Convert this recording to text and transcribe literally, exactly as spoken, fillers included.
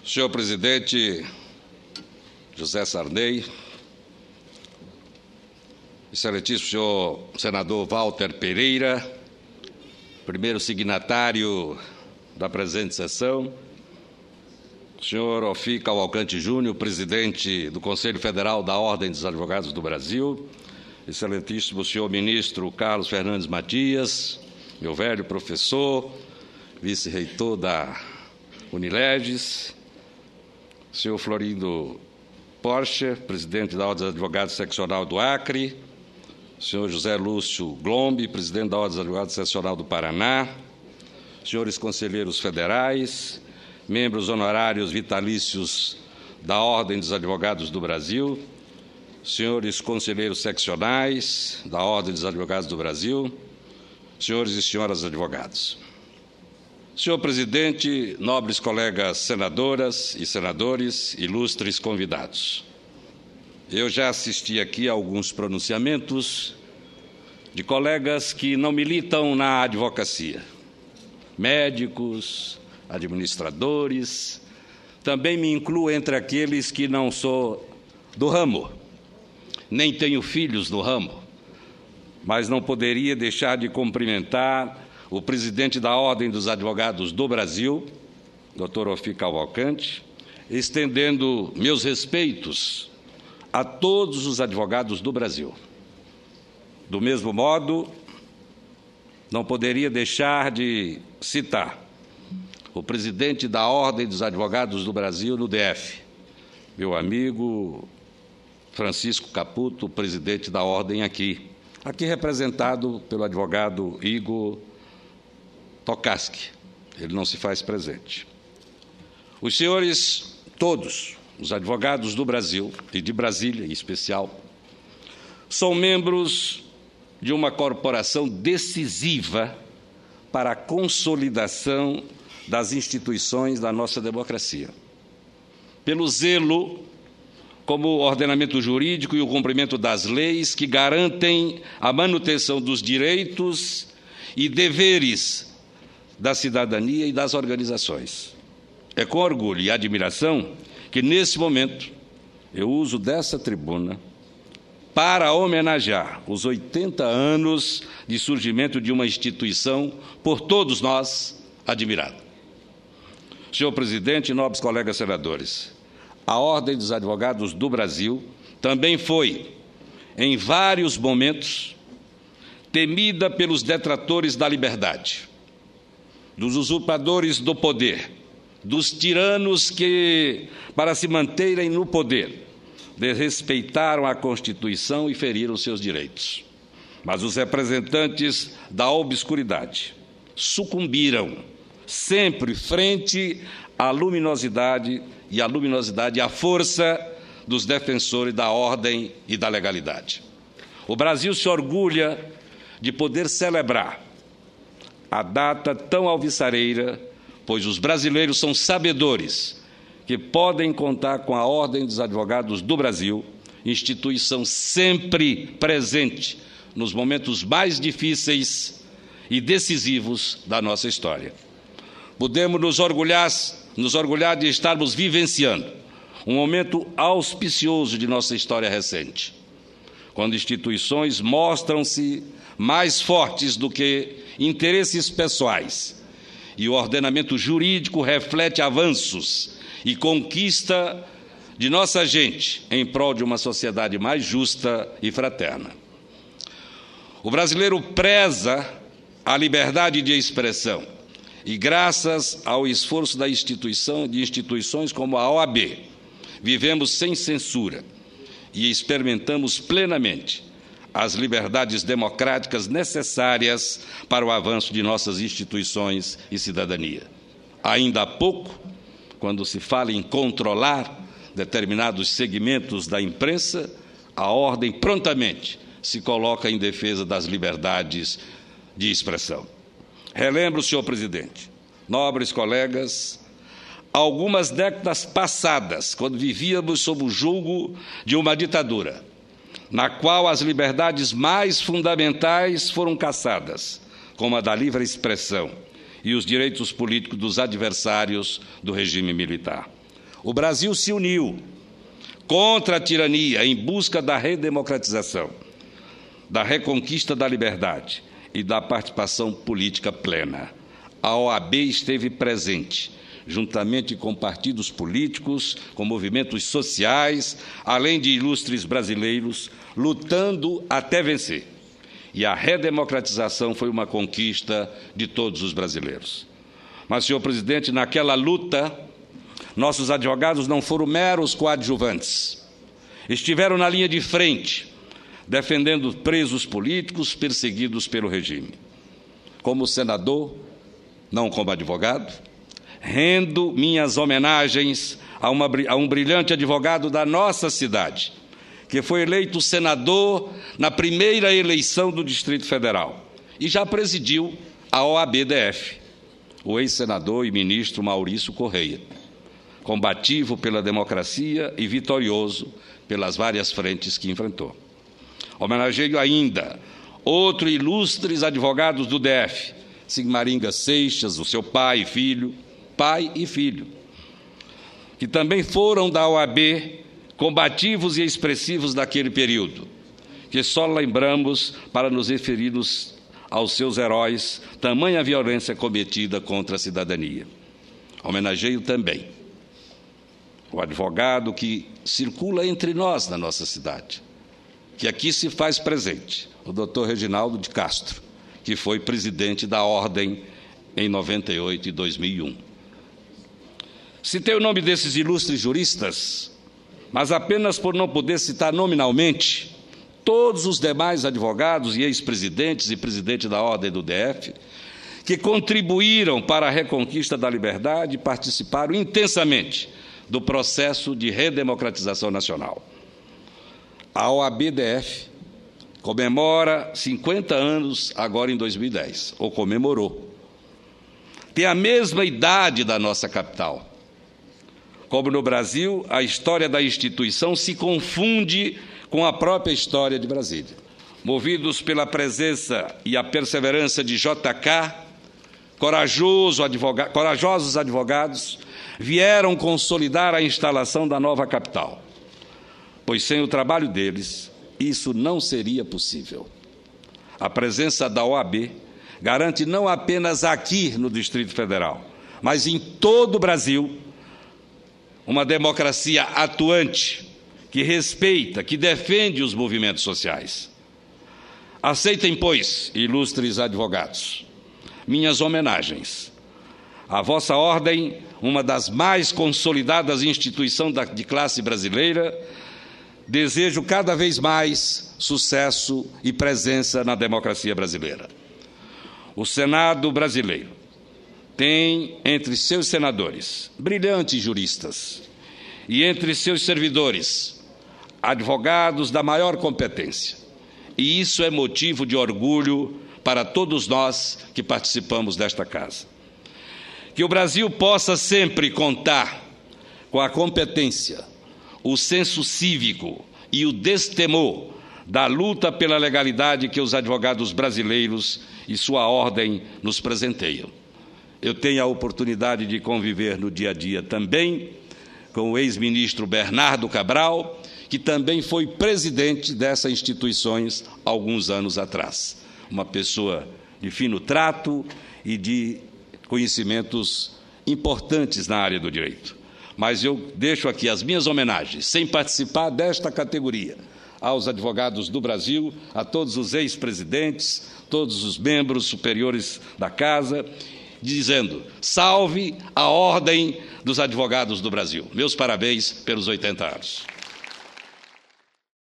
Senhor presidente José Sarney, excelentíssimo senhor senador Walter Pereira, primeiro signatário da presente sessão, senhor Ofi Cavalcante Júnior, presidente do Conselho Federal da Ordem dos Advogados do Brasil, excelentíssimo senhor ministro Carlos Fernandes Matias, meu velho professor, vice-reitor da Unileges, senhor Florindo Porsche, presidente da Ordem dos Advogados Seccional do Acre, senhor José Lúcio Glombe, presidente da Ordem dos Advogados Seccional do Paraná, senhores conselheiros federais, membros honorários vitalícios da Ordem dos Advogados do Brasil, senhores conselheiros seccionais da Ordem dos Advogados do Brasil, senhores e senhoras advogados. Senhor presidente, nobres colegas senadoras e senadores, ilustres convidados. Eu já assisti aqui a alguns pronunciamentos de colegas que não militam na advocacia, médicos, administradores, também me incluo entre aqueles que não sou do ramo, nem tenho filhos do ramo, mas não poderia deixar de cumprimentar o presidente da Ordem dos Advogados do Brasil, doutor Ofi Cavalcante, estendendo meus respeitos a todos os advogados do Brasil. Do mesmo modo, não poderia deixar de citar o presidente da Ordem dos Advogados do Brasil no D F, meu amigo Francisco Caputo, presidente da Ordem aqui, aqui representado pelo advogado Igor Tokaski, ele não se faz presente. Os senhores todos, os advogados do Brasil e de Brasília em especial, são membros de uma corporação decisiva para a consolidação das instituições da nossa democracia. Pelo zelo como o ordenamento jurídico e o cumprimento das leis que garantem a manutenção dos direitos e deveres da cidadania e das organizações. É com orgulho e admiração que, nesse momento, eu uso dessa tribuna para homenagear os oitenta anos de surgimento de uma instituição por todos nós admirada. Senhor presidente e nobres colegas senadores, a Ordem dos Advogados do Brasil também foi, em vários momentos, temida pelos detratores da liberdade, dos usurpadores do poder, dos tiranos que, para se manterem no poder, desrespeitaram a Constituição e feriram seus direitos. Mas os representantes da obscuridade sucumbiram, sempre frente à luminosidade e à luminosidade e à força dos defensores da ordem e da legalidade. O Brasil se orgulha de poder celebrar a data tão alvissareira, pois os brasileiros são sabedores que podem contar com a Ordem dos Advogados do Brasil, instituição sempre presente nos momentos mais difíceis e decisivos da nossa história. Podemos nos orgulhar, nos orgulhar de estarmos vivenciando um momento auspicioso de nossa história recente, quando instituições mostram-se mais fortes do que interesses pessoais e o ordenamento jurídico reflete avanços e conquista de nossa gente em prol de uma sociedade mais justa e fraterna. O brasileiro preza a liberdade de expressão e, graças ao esforço da instituição, de instituições como a O A B, vivemos sem censura e experimentamos plenamente as liberdades democráticas necessárias para o avanço de nossas instituições e cidadania. Ainda há pouco, quando se fala em controlar determinados segmentos da imprensa, a ordem prontamente se coloca em defesa das liberdades de expressão. Relembro, senhor presidente, nobres colegas, algumas décadas passadas, quando vivíamos sob o julgo de uma ditadura, na qual as liberdades mais fundamentais foram cassadas, como a da livre expressão e os direitos políticos dos adversários do regime militar. o Brasil se uniu contra a tirania em busca da redemocratização, da reconquista da liberdade e da participação política plena. A O A B esteve presente, juntamente com partidos políticos, com movimentos sociais, além de ilustres brasileiros, lutando até vencer. E a redemocratização foi uma conquista de todos os brasileiros. Mas, senhor presidente, naquela luta, nossos advogados não foram meros coadjuvantes. Estiveram na linha de frente, defendendo presos políticos perseguidos pelo regime. Como senador, não como advogado, rendo minhas homenagens a, uma, a um brilhante advogado da nossa cidade, que foi eleito senador na primeira eleição do Distrito Federal e já presidiu a O A B D F, o ex-senador e ministro Maurício Correia, combativo pela democracia e vitorioso pelas várias frentes que enfrentou. Homenageio ainda outros ilustres advogados do D F, Sigmaringa Seixas, o seu pai e filho, pai e filho, que também foram da O A B combativos e expressivos daquele período, que só lembramos para nos referirmos aos seus heróis, tamanha violência cometida contra a cidadania. Homenageio também o advogado que circula entre nós na nossa cidade, que aqui se faz presente, o doutor Reginaldo de Castro, que foi presidente da Ordem em noventa e oito e dois mil e um. Citei o nome desses ilustres juristas, mas apenas por não poder citar nominalmente todos os demais advogados e ex-presidentes e presidente da Ordem do D F, que contribuíram para a reconquista da liberdade e participaram intensamente do processo de redemocratização nacional. A O A B D F comemora cinquenta anos agora em dois mil e dez, ou comemorou. Tem a mesma idade da nossa capital. Como no Brasil, a história da instituição se confunde com a própria história de Brasília. Movidos pela presença e a perseverança de J K, corajoso advogado, corajosos advogados vieram consolidar a instalação da nova capital, pois sem o trabalho deles, isso não seria possível. A presença da O A B garante não apenas aqui no Distrito Federal, mas em todo o Brasil, uma democracia atuante, que respeita, que defende os movimentos sociais. Aceitem, pois, ilustres advogados, minhas homenagens. A vossa ordem, uma das mais consolidadas instituições de classe brasileira, desejo cada vez mais sucesso e presença na democracia brasileira. O Senado brasileiro tem entre seus senadores brilhantes juristas e entre seus servidores advogados da maior competência. E isso é motivo de orgulho para todos nós que participamos desta casa. Que o Brasil possa sempre contar com a competência, o senso cívico e o destemor da luta pela legalidade que os advogados brasileiros e sua ordem nos presenteiam. Eu tenho a oportunidade de conviver no dia a dia também com o ex-ministro Bernardo Cabral, que também foi presidente dessas instituições alguns anos atrás. Uma pessoa de fino trato e de conhecimentos importantes na área do direito. Mas eu deixo aqui as minhas homenagens, sem participar desta categoria, aos advogados do Brasil, a todos os ex-presidentes, todos os membros superiores da Casa, dizendo: salve a Ordem dos Advogados do Brasil. Meus parabéns pelos oitenta anos.